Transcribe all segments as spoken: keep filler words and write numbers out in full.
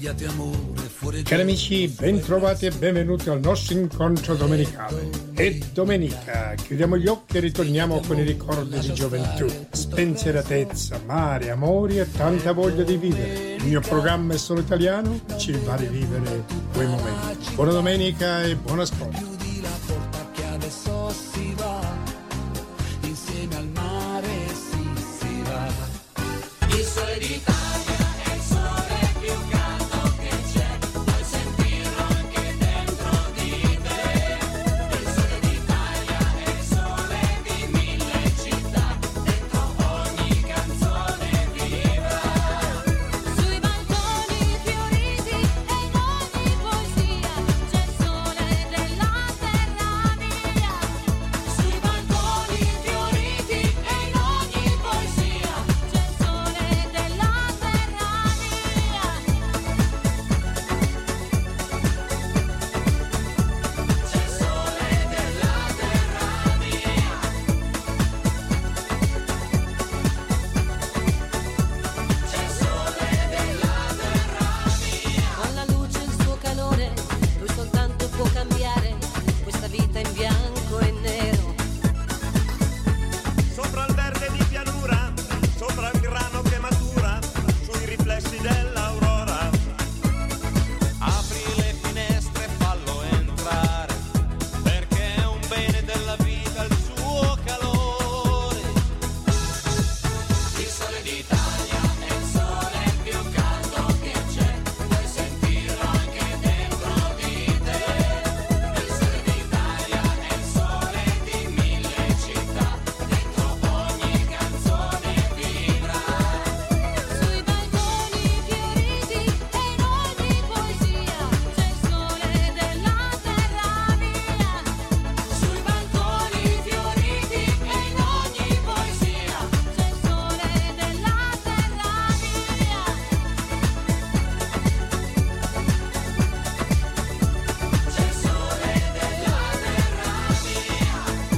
svegliati amore fuori. Cari amici, ben trovati e benvenuti al nostro incontro domenicale. È domenica, chiudiamo gli occhi e ritorniamo con i ricordi di gioventù, spensieratezza, mare, amori e tanta voglia di vivere. Il mio programma è solo italiano, ci va di vivere quei momenti. Buona domenica e buon ascolto. Chiudi la porta che adesso si va, insieme al mare si, si va. Il sole d'Italia è il sole più caldo che c'è, puoi sentirlo anche dentro di te. Il sole d'Italia è il sole di mille città, dentro ogni canzone viva. Sui balconi fioriti e in ogni poesia c'è il sole della terra mia. Sui balconi fioriti e in ogni poesia c'è il sole della terra mia. C'è il sole della terra mia. C'è il sole della terra mia. Con la luce e il suo calore, lui soltanto può cambiare questa vita in bianco e nero. Sopra il verde di pianura, sopra il grano che matura, sui riflessi dell'aurora. Apri le finestre e fallo entrare, perché è un bene della vita il suo calore. Il sole d'Italia è il sole più caldo che c'è, puoi sentirlo anche dentro di te. Il sole d'Italia è il sole di mille città, dentro ogni canzone vibra. Sui balconi fioriti e in ogni poesia c'è il sole della terra mia. Sui balconi fioriti e in ogni poesia C'è il sole della terra mia. c'è il sole della terra mia.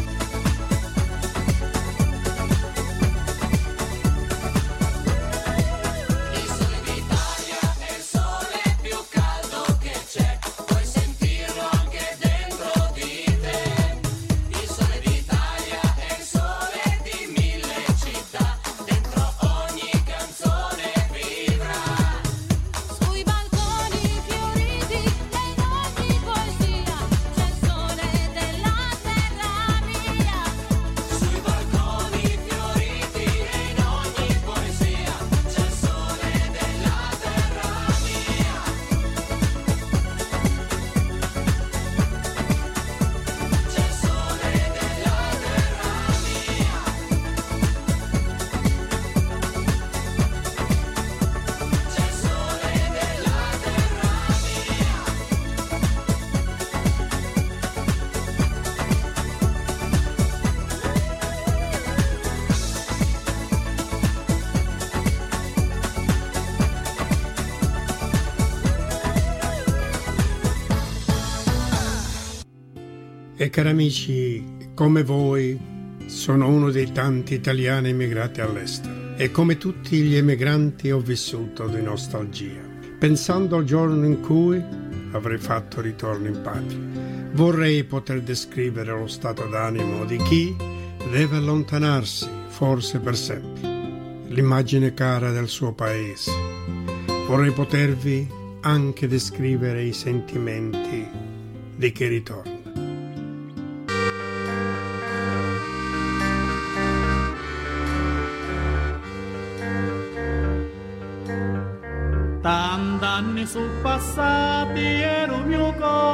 Il sole d'Italia è il sole più caldo che c'è, puoi sentirlo anche dentro di te. Il sole d'Italia è il sole di mille città, dentro ogni canzone vibra. Sui balconi fioriti e in ogni poesia c'è il sole della terra mia. Sui balconi fioriti e in ogni poesia c'è il sole della terra mia. C'è il sole della terra mia. C'è il sole della terra E cari amici, come voi, sono uno dei tanti italiani emigrati all'estero. E come tutti gli emigranti ho vissuto di nostalgia, pensando al giorno in cui avrei fatto ritorno in patria. Vorrei poter descrivere lo stato d'animo di chi deve allontanarsi, forse per sempre, l'immagine cara del suo paese. Vorrei potervi anche descrivere i sentimenti di chi ritorna. Tant'anni sono passati e il mio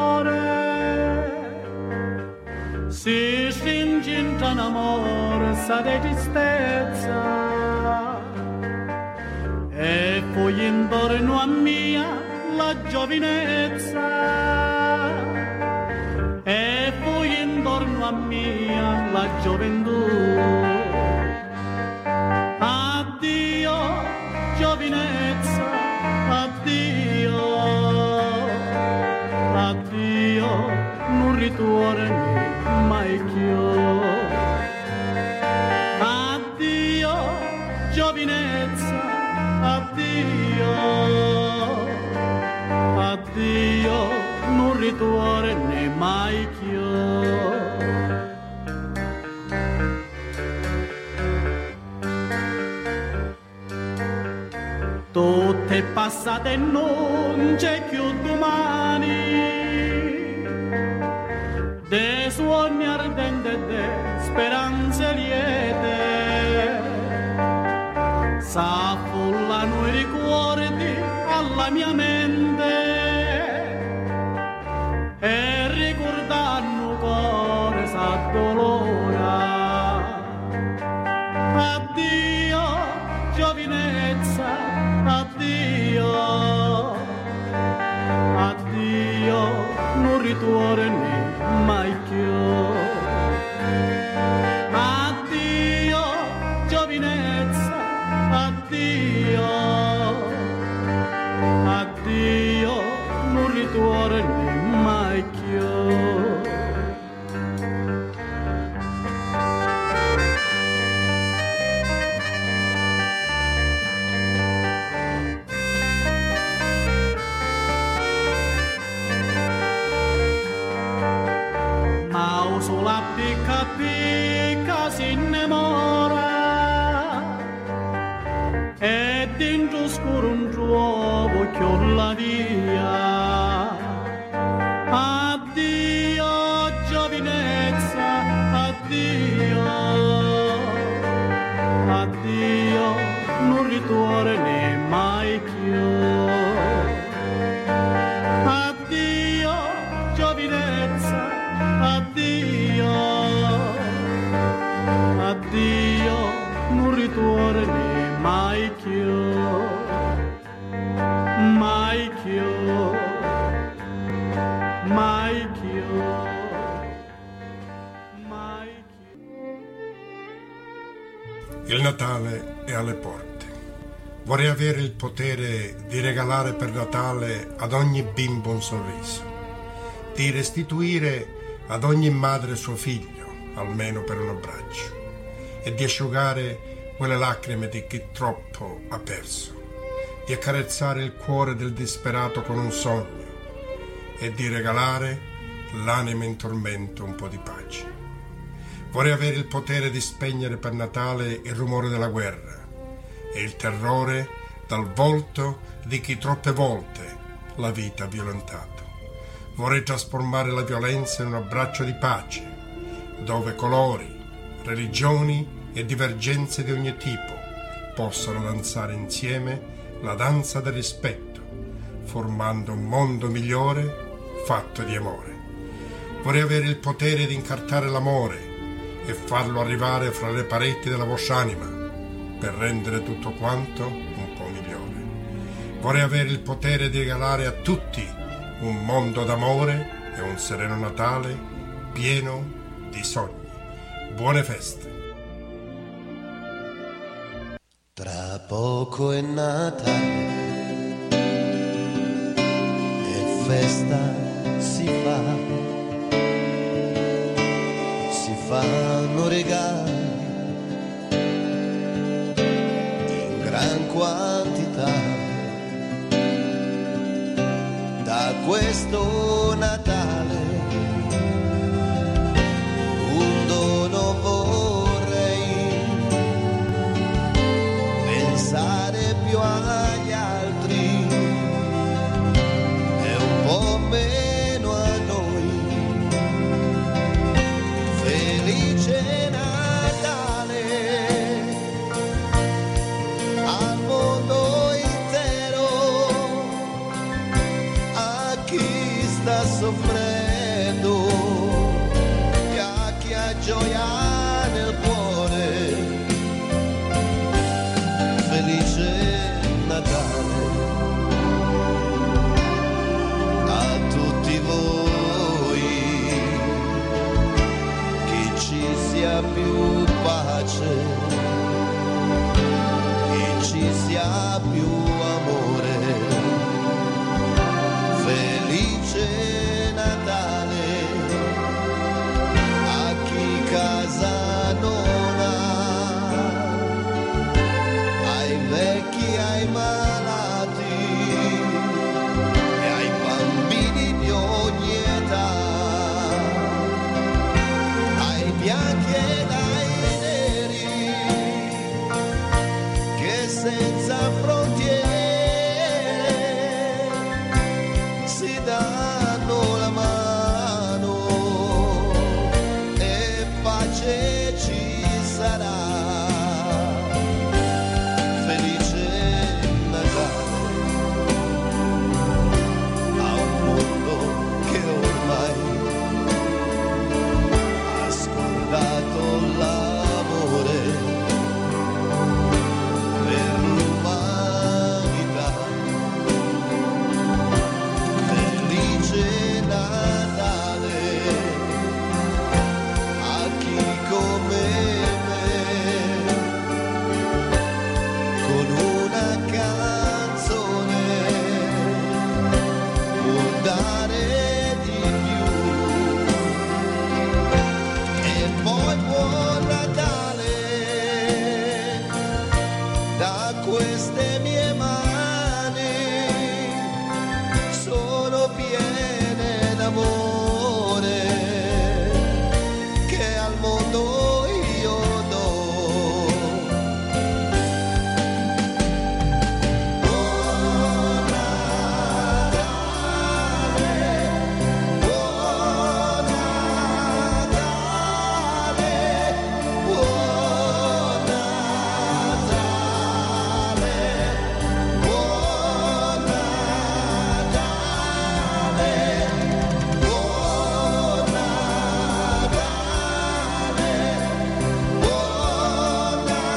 cuore si stringe in amore, sa di tristezza, e poi intorno a mia la giovinezza, e poi intorno a mia la gioventù. Addio giovinezza, addio, addio, non ritorni mai più. Addio giovinezza, addio, addio, non ritorni mai più. Tutto è passato e non c'è più domani, de sogni ardenti e de speranze liete, s'affollano i ricordi alla mia mente e ricordano cuore s'addolora. Addio giovinezza, addio, addio, non ritorni mai più. Addio giovinezza, addio, addio, non ritorni mai più. Sulla picca picca si innamora e dentro scuro un trovo chiolla via. Addio giovinezza, addio, addio, non ritorni mai più. Addio giovinezza, addio, addio, non ritorni mai più, mai più, mai più, mai più. Il Natale è alle porte. Vorrei avere il potere di regalare per Natale ad ogni bimbo un sorriso, di restituire ad ogni madre suo figlio, almeno per un abbraccio, e di asciugare quelle lacrime di chi troppo ha perso, di accarezzare il cuore del disperato con un sogno e di regalare l'anima in tormento un po' di pace. Vorrei avere il potere di spegnere per Natale il rumore della guerra e il terrore dal volto di chi troppe volte la vita ha violentato. Vorrei trasformare la violenza in un abbraccio di pace, dove colori, religioni e divergenze di ogni tipo possano danzare insieme la danza del rispetto, formando un mondo migliore fatto di amore. Vorrei avere il potere di incartare l'amore e farlo arrivare fra le pareti della vostra anima, per rendere tutto quanto un po' migliore. Vorrei avere il potere di regalare a tutti un mondo d'amore e un sereno Natale pieno di sogni. Buone feste! Tra poco è Natale e festa si fa, si fanno regali in gran quantità. Da questo Natale un dono vorrei, pensare più agli altri e un po' meno a noi. Felice Natale al mondo intero, a chi sta soffrendo e a chi ha gioia nel cuore. Felice Natale a tutti voi, che ci sia più pace, che ci sia più amore. Felice Natale a chi casa non ha, ai vecchi, ai malati e ai senza frontiere si danno la mano e pace ci sarà. Felice Natale a un mondo che ormai ha scordato l'amore per l'umanità. Felice Natale a chi come me con una canzone può dare di più. E poi buon Natale da queste mie mani, sono piene d'amore che al mondo io do. Buon Natale, buon Natale, buon Natale, buon Natale, buon Natale, buon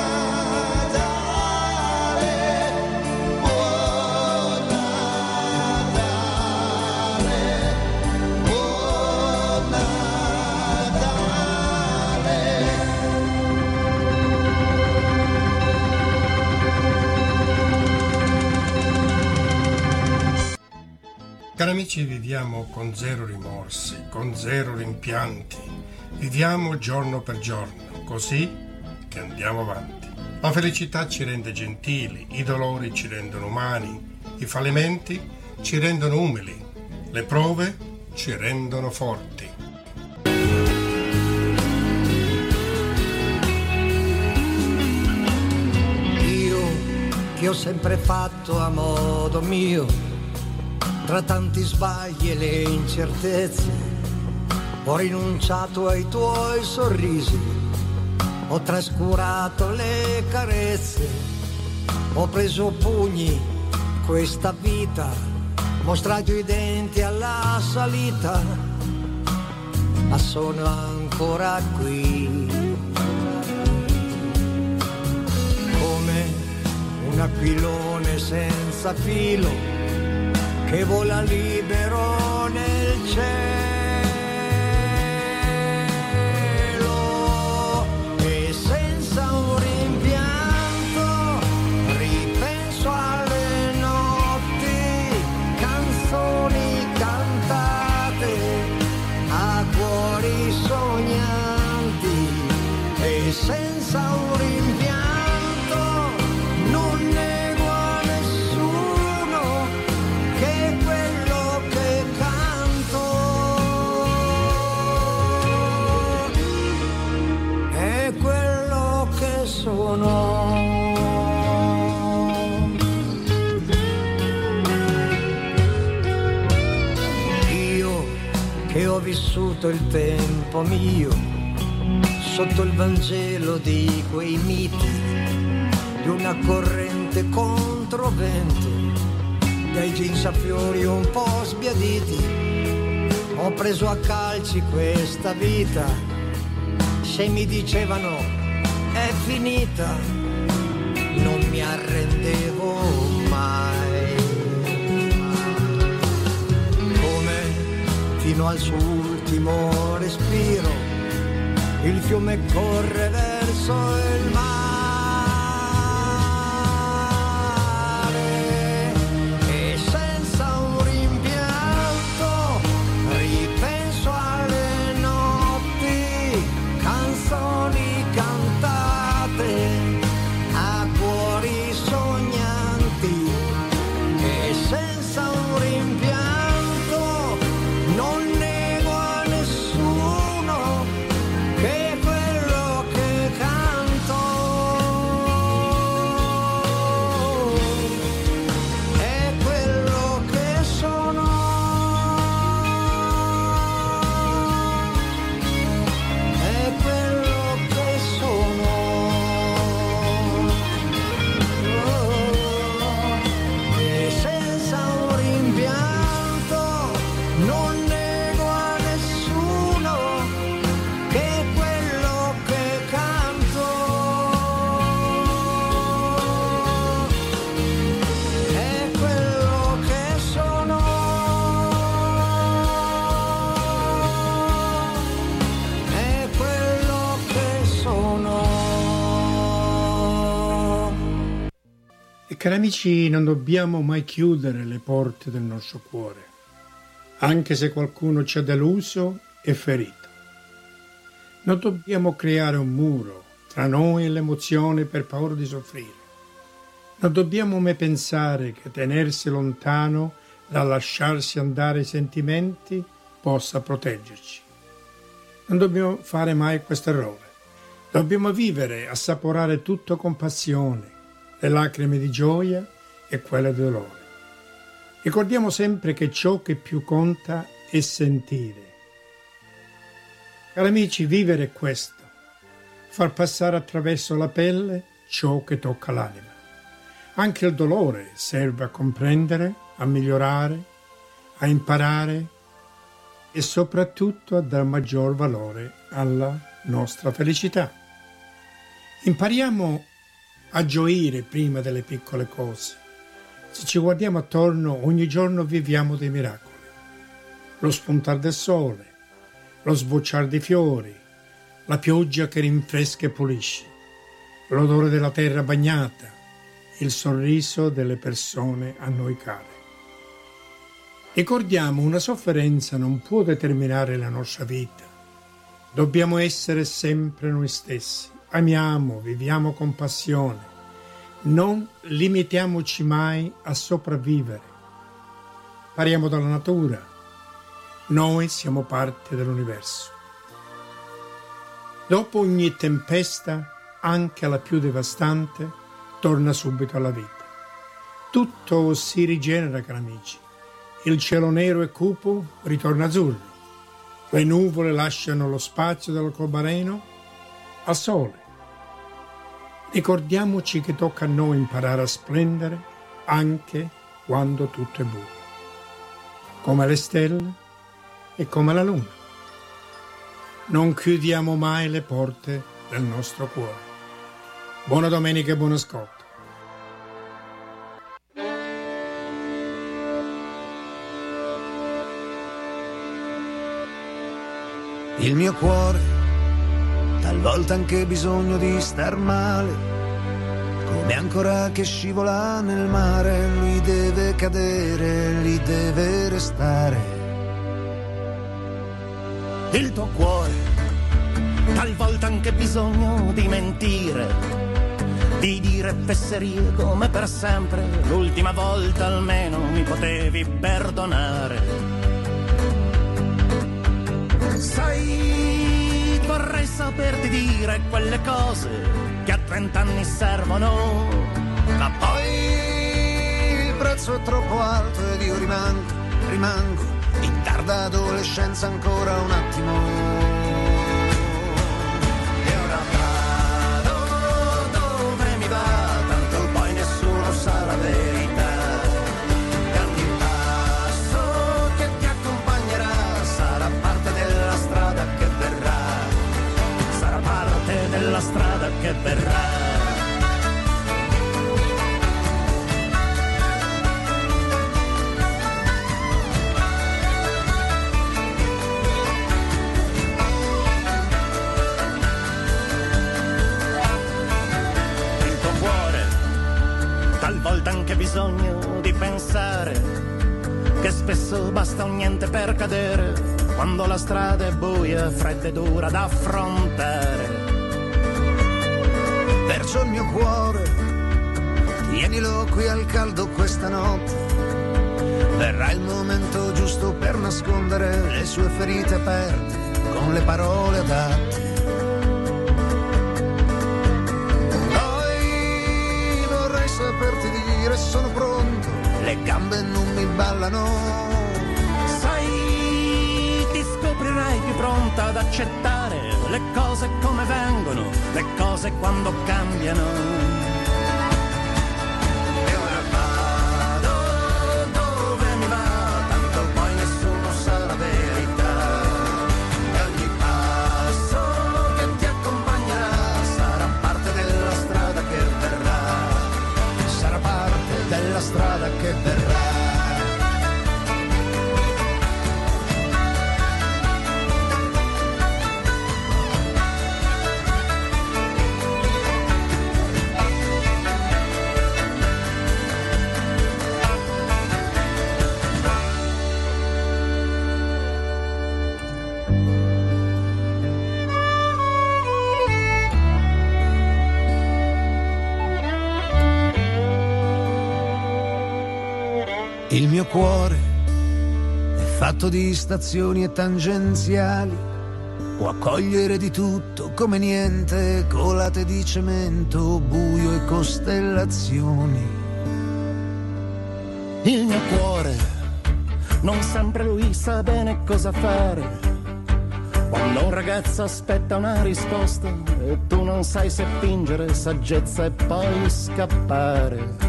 Cari amici, viviamo con zero rimorsi, con zero rimpianti. Viviamo giorno per giorno, così che andiamo avanti. La felicità ci rende gentili, i dolori ci rendono umani, i fallimenti ci rendono umili, le prove ci rendono forti. Io che ho sempre fatto a modo mio, tra tanti sbagli e le incertezze, ho rinunciato ai tuoi sorrisi, ho trascurato le carezze, ho preso pugni questa vita, mostrato i denti alla salita, ma sono ancora qui. Come un aquilone senza filo che vola libero nel cielo e senza un rimpianto ripenso alle notti, canzoni cantate a cuori sognanti e senza un rimpianto non nego a nessuno che quello che canto è quello che sono. Io che ho vissuto il tempo mio sotto il Vangelo di quei miti, di una corrente controvento, dai jeans a fiori un po' sbiaditi, ho preso a calci questa vita, se mi dicevano è finita, non mi arrendevo mai, come fino al suo ultimo respiro, il fiume corre verso il mare. Che quello che canto cari amici, non dobbiamo mai chiudere le porte del nostro cuore, anche se qualcuno ci ha deluso e ferito. Non dobbiamo creare un muro tra noi e l'emozione per paura di soffrire. Non dobbiamo mai pensare che tenersi lontano dal lasciarsi andare ai sentimenti possa proteggerci. Non dobbiamo fare mai questo errore. Dobbiamo vivere, assaporare tutto con passione, le lacrime di gioia e quelle di dolore. Ricordiamo sempre che ciò che più conta è sentire. Cari amici, vivere è questo, far passare attraverso la pelle ciò che tocca l'anima. Anche il dolore serve a comprendere, a migliorare, a imparare e soprattutto a dare maggior valore alla nostra felicità. Impariamo a gioire prima delle piccole cose. Se ci guardiamo attorno, ogni giorno viviamo dei miracoli. Lo spuntare del sole, lo sbocciare di fiori, la pioggia che rinfresca e pulisce, l'odore della terra bagnata, il sorriso delle persone a noi care. Ricordiamo, una sofferenza non può determinare la nostra vita. Dobbiamo essere sempre noi stessi. Amiamo, viviamo con passione. Non limitiamoci mai a sopravvivere. Pariamo dalla natura. Noi siamo parte dell'universo. Dopo ogni tempesta, anche la più devastante, torna subito alla vita. Tutto si rigenera, cari amici. Il cielo nero e cupo ritorna azzurro. Le nuvole lasciano lo spazio dell'arcobaleno al sole. Ricordiamoci che tocca a noi imparare a splendere anche quando tutto è buio, come le stelle e come la luna. Non chiudiamo mai le porte del nostro cuore. Buona domenica e buon ascolto. Il mio cuore, talvolta anche bisogno di star male, come ancora che scivola nel mare, lui deve cadere, lì deve restare. Il tuo cuore, talvolta anche bisogno di mentire, di dire fesserie come per sempre, l'ultima volta almeno mi potevi perdonare. Sai, vorrei saperti dire quelle cose che a trent'anni servono, Ma poi il prezzo è troppo alto ed io rimango, rimango in tarda adolescenza ancora un attimo. E ora vado dove mi va, tanto poi nessuno sa la verità. E ogni passo che ti accompagnerà sarà parte della strada che verrà, sarà parte della strada che verrà. Talvolta anche bisogno di pensare che spesso basta un niente per cadere, quando la strada è buia, fredda e dura da affrontare. Perciò il mio cuore, tienilo qui al caldo questa notte, verrà il momento giusto per nascondere le sue ferite aperte con le parole adatte. Saperti dire sono pronto, le gambe non mi ballano. Sai, ti scoprirai più pronta ad accettare le cose come vengono, le cose quando cambiano. Strada che verrà. Il mio cuore è fatto di stazioni e tangenziali, può accogliere di tutto come niente, colate di cemento, buio e costellazioni. Il mio cuore non sempre lui sa bene cosa fare, quando un ragazzo aspetta una risposta e tu non sai se fingere saggezza e poi scappare.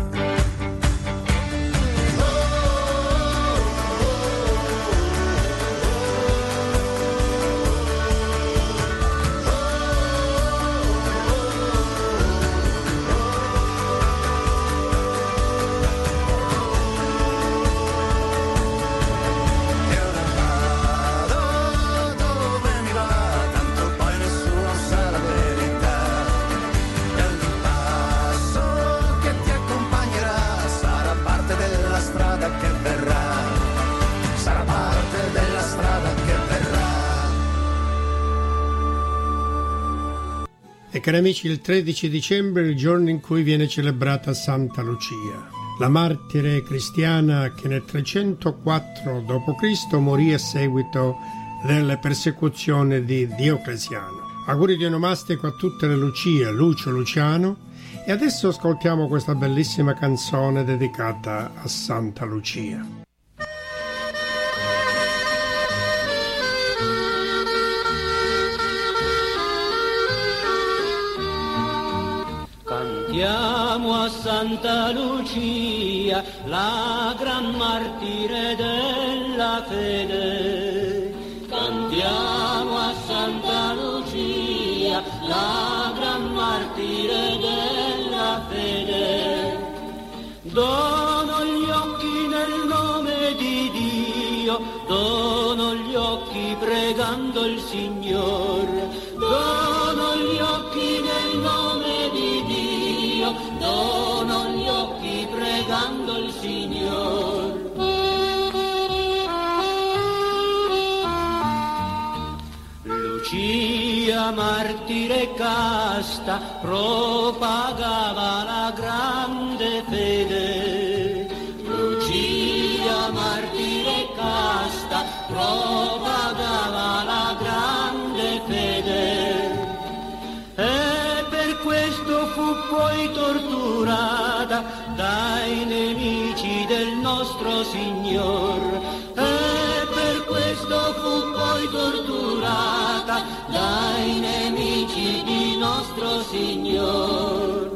E cari amici, il tredici dicembre è il giorno in cui viene celebrata Santa Lucia, la martire cristiana che nel trecentoquattro dopo Cristo morì a seguito delle persecuzioni di Diocleziano. Auguri di onomastico a tutte le Lucie, Lucio, Luciano, e adesso ascoltiamo questa bellissima canzone dedicata a Santa Lucia. Cantiamo a Santa Lucia, la gran martire della fede. Cantiamo a Santa Lucia, la gran martire della fede. Dono gli occhi nel nome di Dio, dono gli occhi pregando il Signor. Dono gli occhi nel nome di Dio, dono gli occhi pregando il Signor. Lucia, martire casta, propagava la grande fede. Lucia, martire casta, propagava la grande fede. E per questo fu poi torturata dai nemici del nostro Signor. E per questo fu poi torturata dai nemici di nostro Signor.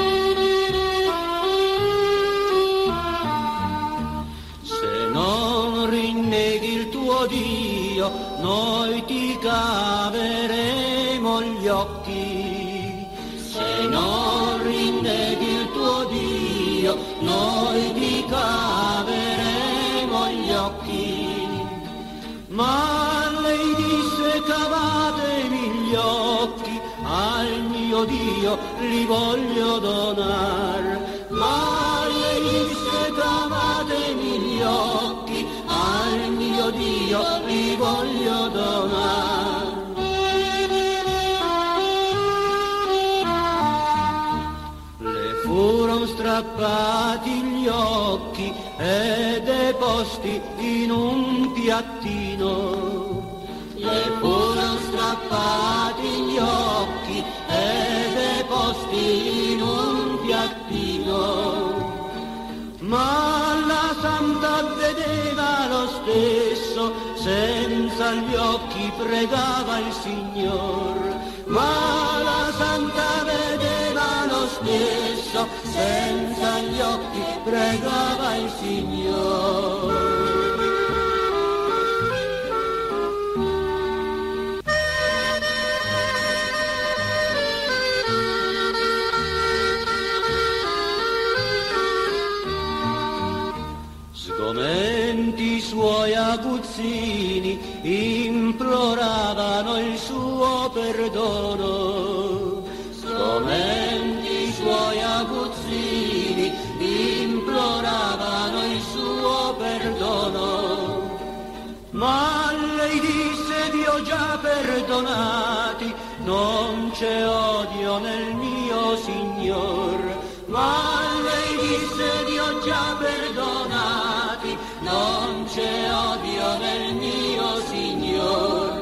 Se non rinneghi il tuo Dio, noi ti caveremo gli occhi. Se non rinneghi il tuo Dio, noi ti caveremo gli occhi. Ma lei disse: cavatemi gli occhi, al mio Dio li voglio donar. Ma lei disse: cavatemi gli occhi, al mio Dio li voglio donar. Le furono strappati gli occhi e deposti in un piattino. Le furono strappati gli occhi e deposti in un piattino. Ma la santa vedeva lo stesso, senza gli occhi pregava il Signor. Ma la santa vedeva lo stesso, senza gli occhi pregava il Signor. Sgomenti i suoi aguzzini imploravano il suo perdono. Sgomenti i suoi aguzzini imploravano il suo perdono. Ma lei disse: Dio già perdonati, non c'è odio nel mio Signor. Ma lei disse: Dio già perdonati, non c'è odio nel mio Signor.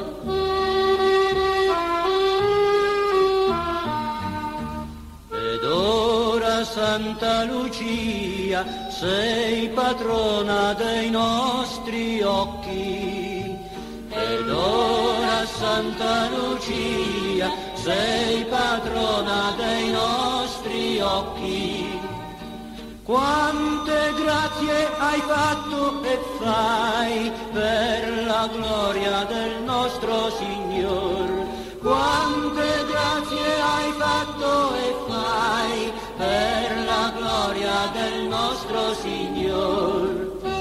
Ed ora Santa Lucia, sei patrona dei nostri occhi. Ed ora Santa Lucia, sei patrona dei nostri occhi. Quante grazie hai fatto e fai per la gloria del nostro Signor. Quante grazie hai fatto e fai per la gloria del nostro Signor.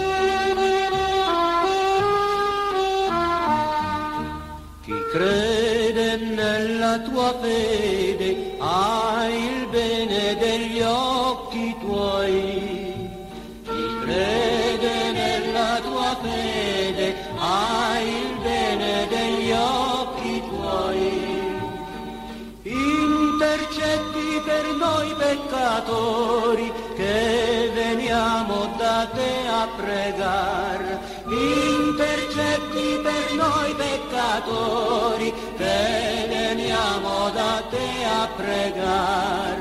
Chi crede nella tua fede ha il bene degli occhi tuoi. Chi crede nella tua fede ha il bene degli occhi tuoi. Intercetti per noi peccatori che veniamo da te a pregar. Intercetti per noi peccatori che veniamo da te a pregar.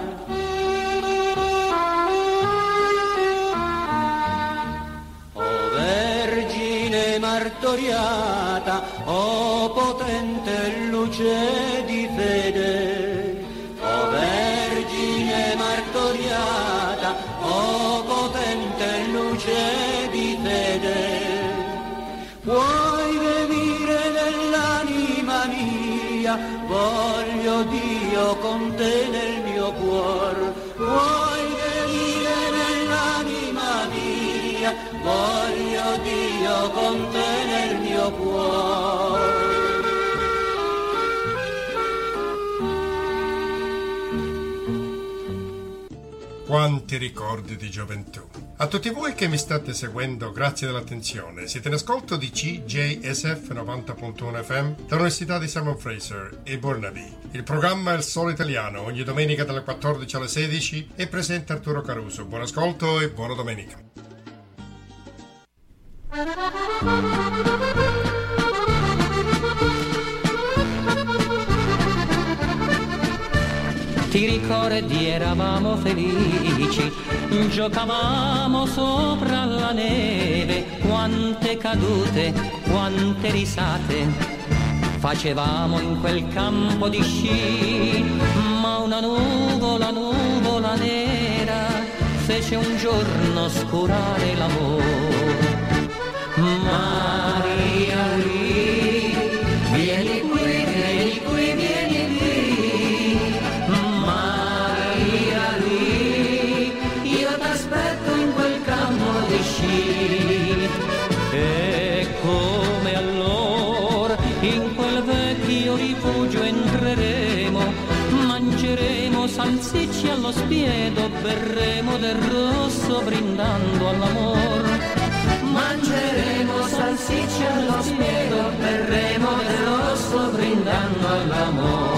O Vergine martoriata, o potente luce di fede, o Vergine martoriata, o potente luce di fede, puoi venire nell'anima mia, voglio Dio con te nel mio cuore. Puoi venire nell'anima mia, voglio Dio con te nel mio cuore. Quanti ricordi di gioventù. A tutti voi che mi state seguendo, grazie dell'attenzione. Siete in ascolto di C J S F novanta punto uno F M dall'Università di Simon Fraser e Burnaby. Il programma è Il Solo Italiano, ogni domenica dalle quattordici alle sedici, e presenta Arturo Caruso. Buon ascolto e buona domenica. Ti ricordi, eravamo felici, giocavamo sopra la neve, quante cadute, quante risate facevamo in quel campo di sci, ma una nuvola, nuvola nera fece un giorno oscurare l'amore. Maria Lee, vieni qui, vieni qui, vieni qui. E come allora in quel vecchio rifugio entreremo, mangeremo salsicce allo spiedo, berremo del rosso brindando all'amor. Mangeremo salsicce allo spiedo, berremo del rosso brindando all'amor.